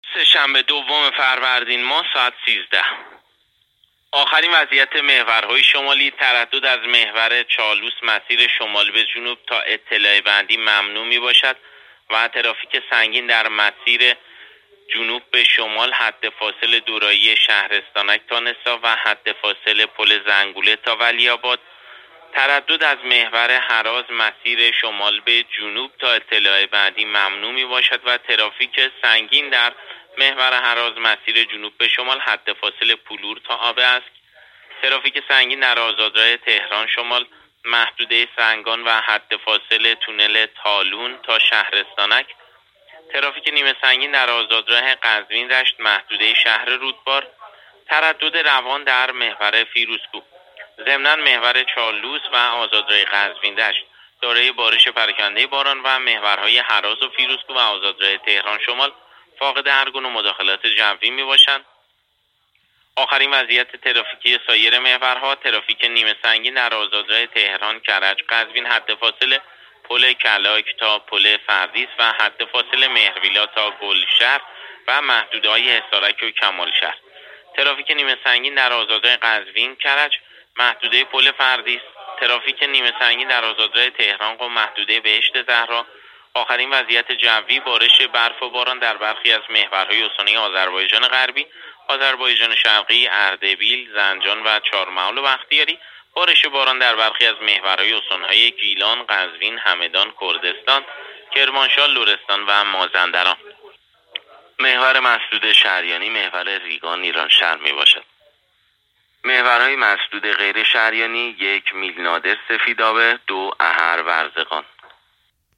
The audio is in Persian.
سه‌شنبه دوم فروردین ماه ساعت 13. آخرین وضعیت محورهای شمالی: تردد از محور چالوس مسیر شمال به جنوب تا اطلاع بندی ممنوع می باشد و ترافیک سنگین در مسیر جنوب به شمال حد فاصل دورایی شهرستانک تا نسا و حد فاصل پل زنگوله تا ولی‌آباد. تردد از محور هراز مسیر شمال به جنوب تا اطلاع بعدی ممنوع می باشد و ترافیک سنگین در محور هراز مسیر جنوب به شمال حد فاصل پولور تا آب اسک. ترافیک سنگین در آزادراه تهران شمال محدوده سنگان و حد فاصل تونل تالون تا شهرستانک. ترافیک نیمه سنگین در آزادراه قزوین رشت محدوده شهر رودبار. تردد روان در محور فیروزکوه. ضمناً محور چالوس و آزادراه قزوین دشت دارای بارش پراکنده باران و محورهای هراز و فیروزکوه و آزادراه تهران شمال فاقد هر گونه مداخلات جوی می باشند. آخرین وضعیت ترافیکی سایر محورها: ترافیک نیمه سنگین در آزادراه تهران کرج قزوین حد فاصل پل کلاک تا پل فردیس و حد فاصل مهرویلا تا گلشهر و محدوده‌های حصارک و کمالشهر. ترافیک نیمه سنگین در آزادراه قزوین کرج محدوده پل فردیس. ترافیک نیمه سنگین در آزادراه تهران و محدوده بهشت زهرا. آخرین وضعیت جوی: بارش برف و باران در برخی از محورهای استانی آذربایجان غربی، آذربایجان شرقی، اردبیل، زنجان و چهارمحال و بختیاری. بارش باران در برخی از محورهای استانهای گیلان، قزوین، همدان، کردستان، کرمانشاه، لرستان و مازندران. محور مسدود شهریانی محور ریگان ایران شهر می باشد. محورهای مسدود غیر شهریانی: 1 میلنادر سفیدآبه، 2 احر ورزقان.